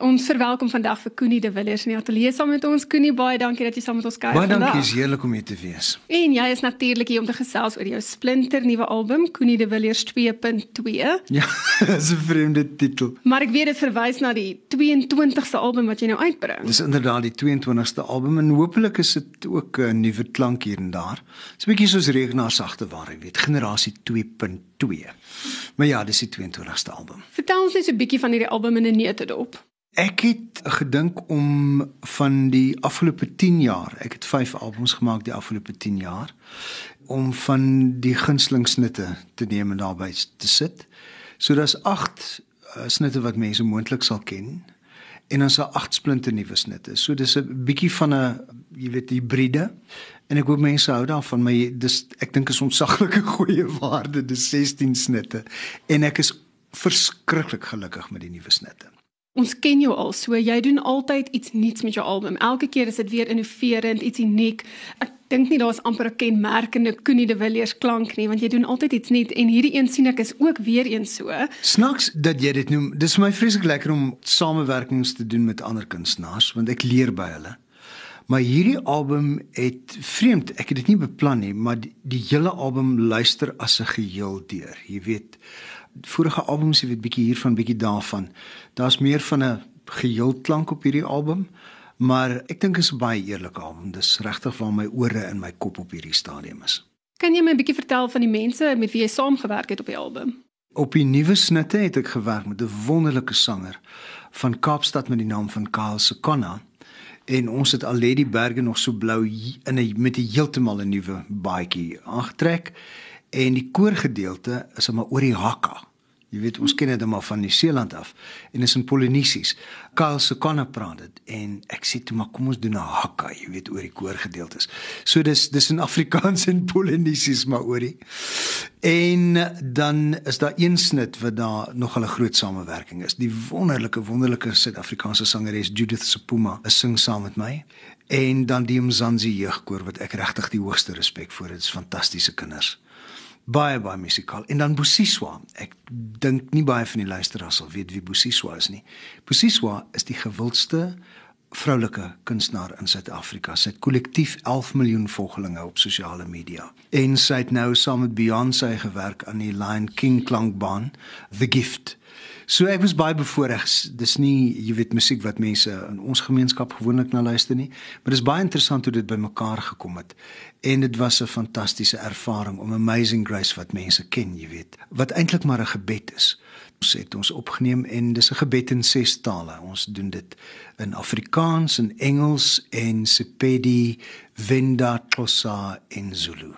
Ons verwelkom vandag vir Koenie de Villiers in die ateljee saam met ons. Koenie, baie dankie dat jy saam met ons kuier vandag. Baie dankie, is heerlik om hier te wees. En jy is natuurlik hier om te gesels oor jou splinter nuwe album, Koenie de Villiers 2.2. Ja, dat is 'n vreemde titel. Maar ek weet dit verwys na die 22ste album wat jy nou uitbring. Dis inderdaad die 22ste album en hopelik is dit ook 'n nuwe klank hier en daar. Dis 'n bietjie soos regenaarsagte waar jy weet, generasie 2.2. Maar ja, dis die 22ste album. Vertel ons net so 'n bietjie van hierdie album in 'n neutedop. Ek het gedink om van die afgelope 10 jaar, ek het 5 albums gemaak die afgelope 10 jaar, om van die gunsteling snitte te neem en daarby te sit. So daar's 8 snitte wat mense moontlik sal ken en dan is daar 8 splinte nuwe snitte. So dis 'n bietjie van 'n, jy weet, hybride. En ek hoop mense hou daarvan, maar ek dink is ontsaglike goeie waarde, dis 16 snitte. En ek is verskriklik gelukkig met die nuwe snitte. Ons ken jou al, so jy doen altyd iets nuuts met jou album. Elke keer is dit weer innoverend, iets uniek. Ek dink nie daar's amper 'n kenmerkende Koenie de Villiers klank nie, want jy doen altyd iets nuut en hierdie een sien ek is ook weer een so. Snaaks dat jy dit noem. Dis vir my vreeslik lekker om samewerkings te doen met ander kunstenaars, want ek leer by hulle. Maar hierdie album het vreemd, ek het dit nie beplan nie, maar die hele album luister as 'n geheel deur. Jy weet, vorige albums, jy weet, bietjie hiervan, bietjie daarvan. Daar's meer van 'n geheelklank op hierdie album, maar ek dink is 'n baie eerlike album. Dis regtig waar my ore en my kop op hierdie stadium is. Kan jy my 'n bietjie vertel van die mense met wie jy saamgewerk het op die album? Op die nuwe snitte het ek gewerk met 'n wonderlike sanger van Kaapstad met die naam van Kyle Sekona. En ons het al die berge nog so blou met 'n heeltemal 'n nuwe baadjie aangetrek. En die koorgedeelte is maar oor die Hakka. Jy weet, ons ken dit maar van Nieu-Seeland af. En is in Polinesies. Kyle Sekona praat dit. En ek sê toe, maar kom ons doen 'n Hakka, jy weet, oor die koorgedeeltes. So dis in Afrikaans en Polinesies maar oorie. En dan is daar een snit wat daar nogal 'n groot samewerking is. Die wonderlike Suid-Afrikaanse sangeres Judith Sepuma sing saam met my. En dan die Mzansi jeugkoor wat ek regtig die hoogste respek voor het. Dit is fantastiese kinders. Baie musikaal. En dan Busiswa. Ek dink nie baie van die luisteraars sal weet wie Busiswa is nie. Busiswa is die gewildste vroulike kunstenaar in Suid-Afrika. Sy het kollektief 11 miljoen volgelinge op sosiale media. En sy het nou saam met Beyoncé gewerk aan die Lion King klankbaan, The Gift. So ek was baie bevoorreg. Dis nie, jy weet, musiek wat mense in ons gemeenskap gewoonlik na luister nie, maar dis baie interessant hoe dit bymekaar gekom het. En dit was 'n fantastiese ervaring om Amazing Grace wat mense ken, jy weet, wat eintlik maar 'n gebed is. Ons het ons opgeneem en dis 'n gebed in 6 tale. Ons doen dit in Afrikaans, in Engels en Sepedi, Venda, Xhosa en Zulu.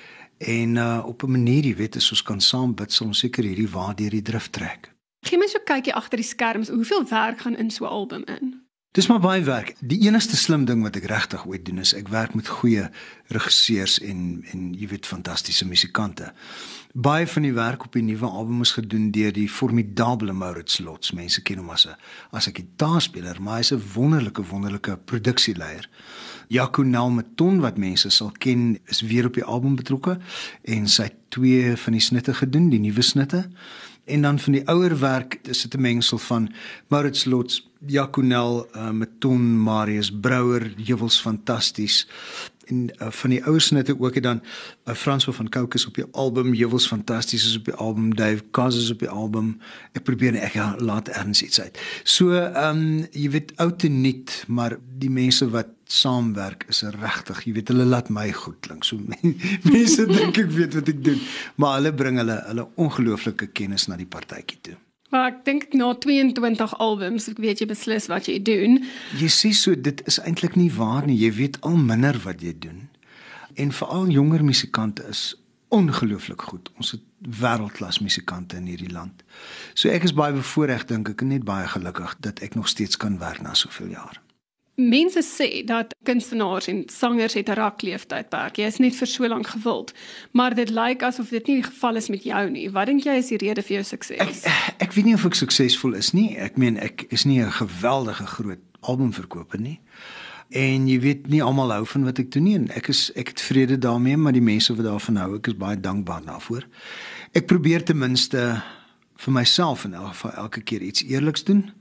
En op 'n manier, jy weet, as ons kan saam bid, sal ons seker hierdie waardeur die drif trek. Gee my so 'n kykie agter die skerms. Hoeveel werk gaan in so 'n album in? Dis maar baie werk. Die enigste slim ding wat ek regtig ooit doen is ek werk met goeie regisseurs en jy weet, fantastiese musikante. Baie van die werk op die nuwe album is gedoen deur die formidable Maurits Lots. Mense ken hom as 'n gitaarspeler, maar hy's 'n wonderlike produksieleier. Jaco Nelmeton wat mense sal ken, is weer op die album betrokke en sy het 2 van die snitte gedoen, die nuwe snitte. En dan van die ouer werk is dit 'n mengsel van Maurits Lots, Jaco Nelmeton, Marius Brouwer, Juwels fantasties. En van die ouer snitte ook het dan François van Cooke is op die album, Juwels fantasties is op die album, Dave Kaz is op die album. Ek probeer ek laat erns iets uit. So jy weet, oud en nuut, maar die mense wat saamwerk is regtig, jy weet, hulle laat my goed klink. So mense dink ek weet wat ek doen, maar hulle bring hulle ongelooflike kennis na die partytjie toe. Maar ek dink na 22 albums, ek weet jy beslis wat jy doen. Jy sê so, dit is eintlik nie waar nie. Jy weet al minder wat jy doen. En veral jonger musikante is ongelooflik goed. Ons het wêreldklas musikante in hierdie land. So ek is baie bevoorreg, dink ek, en net baie gelukkig dat ek nog steeds kan werk na soveel jaar. Mense sê dat kunstenaars en sangers het 'n rakleeftydperk. Jy is net vir so lank gewild, maar dit lyk asof dit nie die geval is met jou nie. Wat dink jy is die rede vir jou sukses? Ek weet nie of ek suksesvol is nie. Ek meen, ek is nie 'n geweldige groot albumverkoper nie. En jy weet, nie almal hou van wat ek doen nie. En ek het vrede daarmee, maar die mense wat daarvan hou, ek is baie dankbaar daarvoor. Ek probeer ten minste vir myself in elk geval elke keer iets eerliks doen.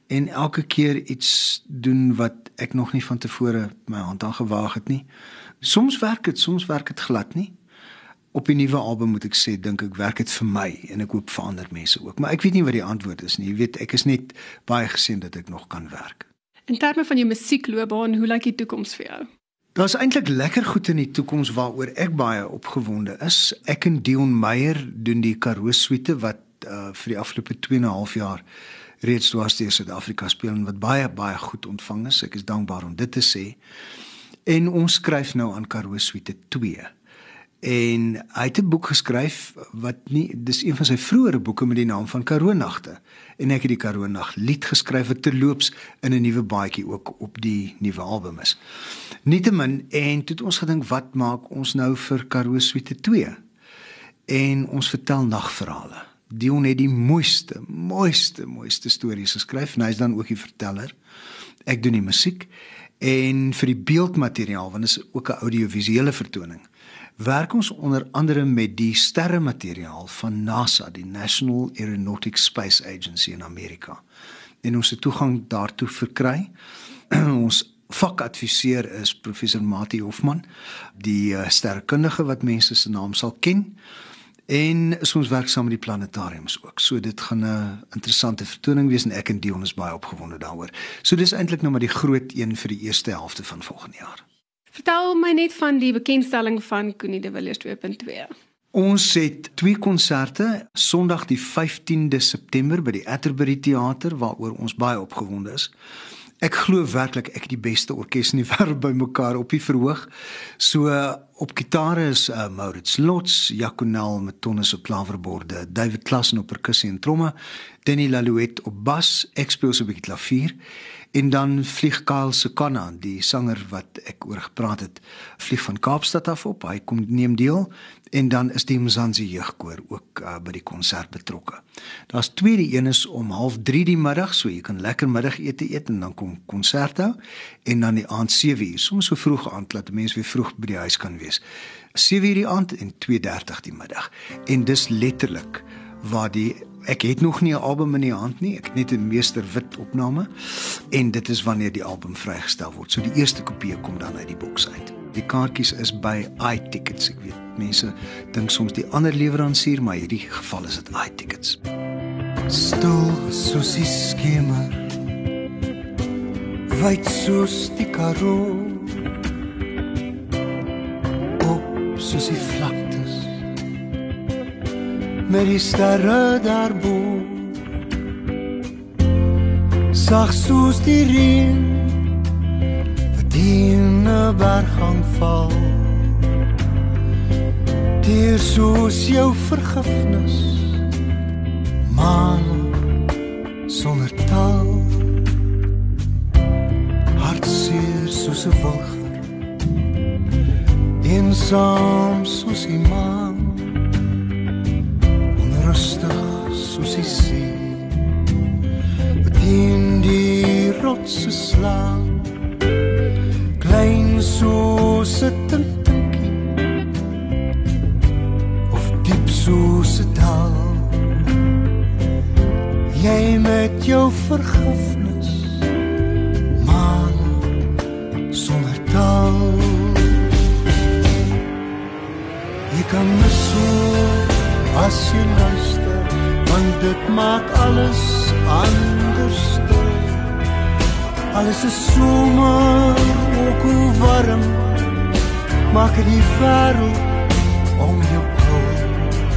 en elke keer iets doen wat ek nog nie van tevore my hand aan gewaag het nie. Soms werk dit glad nie. Op die nuwe album moet ek sê, dink ek werk dit vir my en ek hoop vir ander mense ook. Maar ek weet nie wat die antwoord is nie. Jy weet, ek is net baie geseën dat ek nog kan werk. In terme van jou musiekloopbaan, hoe lyk die toekoms vir jou? Daar's eintlik lekker goed in die toekoms waaroor ek baie opgewonde is. Ek en Dion Meyer doen die Karoo Suite wat vir die afgelope 2,5 jaar reeds dwars deur Suid-Afrika speel en wat baie goed ontvang is. Ek is dankbaar om dit te sê. En ons skryf nou aan Karoo Suite 2. En hy het 'n boek geskryf wat dis een van sy vroeëre boeke met die naam van Karoo Nagte. En ek het die Karoo Nag lied geskryf wat terloops in 'n nuwe baadjie ook op die nuwe album is. Nietemin, en toe het ons gedink, wat maak ons nou vir Karoo Suite 2? En ons vertel nagverhale. Dion het die mooiste stories geskryf en hy is dan ook die verteller. Ek doen die musiek en vir die beeldmateriaal, want dit is ook 'n audiovisuele vertoning, werk ons onder andere met die sterremateriaal van NASA, die National Aeronautics Space Agency in Amerika. En ons het toegang daartoe verkry. Ons vakadviseur is professor Mati Hofman, die sterrekundige wat mense se naam sal ken. En ons werk saam met die planetariums ook. So dit gaan 'n interessante vertoning wees en ek en Dion is baie opgewonde daaroor. So dis eintlik nou maar die groot een vir die eerste helfte van volgende jaar. Vertel my net van die bekendstelling van Connie de Villiers 2.2. Ons het 2 konserte, Sondag die 15de September by die Atterbury Theater waaroor ons baie opgewonde is. Ek glo werklik ek het die beste orkes in die wêreld bymekaar op die verhoog. So op gitare is Maurits Lots, Jaconel met tonnes op klaverborde, David Klassen op perkussie en tromme, Danny Lalouette op bas, ek speel so 'n bietjie klavier. En dan vlieg Kyle Sekana, die sanger wat ek oor gepraat het, vlieg van Kaapstad af op. Hy kom neem deel en dan is die Mzansi Jeugkoor ook by die konsert betrokke. Daar's 2, die een is om 2:30 die middag, so jy kan lekker middagete eet en dan kom konsert hou en dan die aand 7:00, soms so vroeg aand dat mense weer vroeg by die huis kan wees. 7:00 die aand en 2:30 die middag. En dis letterlik waar ek het nog nie 'n album in die hand nie, ek het net 'n meester wit opname en dit is wanneer die album vrygestel word. So die eerste kopie kom dan uit die boks uit. Die kaartjies is by iTickets. Ek weet, mense dink soms die ander lewerancier, maar in hierdie geval is dit iTickets. Stil soos die skemer, wyd soos die Karoo, op soos die vlaktes, met die sterre daarbo, sag soos die reën wat in 'n berghang val, deur soos jou vergifnis, maan sonder taal, hartseer soos 'n wilger, eensaam soos die maan, rustig soos die see, wat in die rotse slaan, klein soos 'n tintinkie, of diep soos 'n dal, jy met jou vergifnis, maan sonder taal, jy kan my so as jy luister, want dit maak alles anders. Alles is somer, ook hoe warm, maak die wêreld om jou koud.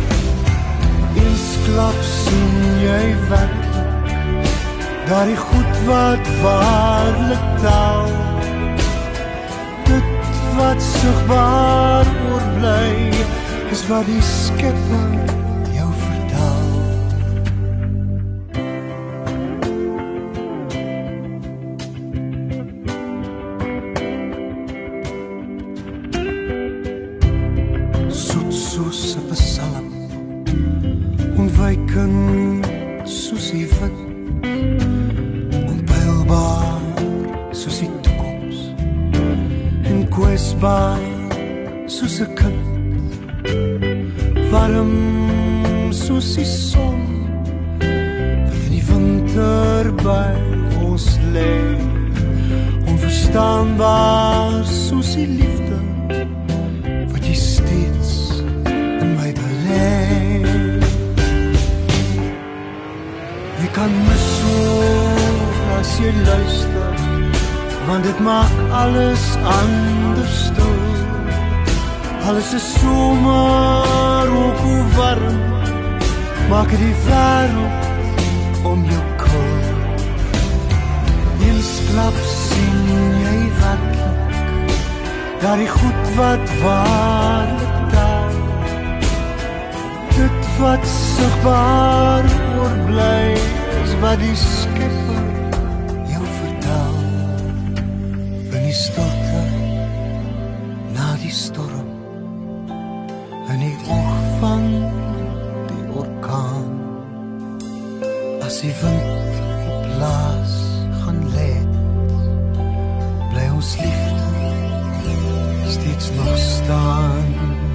Eensklaps sien jy werklik, daar die goed wat waarlik tel, dit wat sigbaar oorbly, is wat die Skepper jou vertel. Soet soos 'n psalm, ontwyken soos die wind, onpeilbaar soos die toekoms, en kwesbaar soos 'n kind, warm soos die son, wat in die winter by ons lê, onverstaanbaar soos die liefde wat jy steeds in my belê. Jy kan my so as jy luister, want dit maak alles anders stil. Alles is somer, ook hoe warm, maak die wêreld om jou koel. Eensklaps sien jy werklik, daar die goed wat waarlik tel. Dit wat sigbaar oorbly, is wat die Skepper jou vertel. In die stilte, na die storm, in die oog van die orkaan, as die wind op blaas gaan let, bly ons liefde steeds nog staan.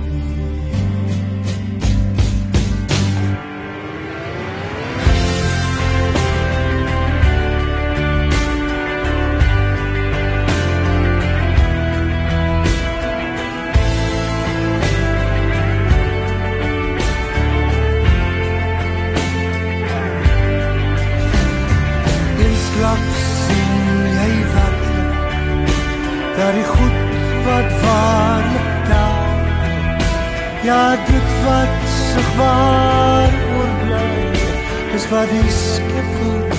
Daar die goed wat waarlik tel, ja dit wat sigbaar oorbly, is wat die Skepper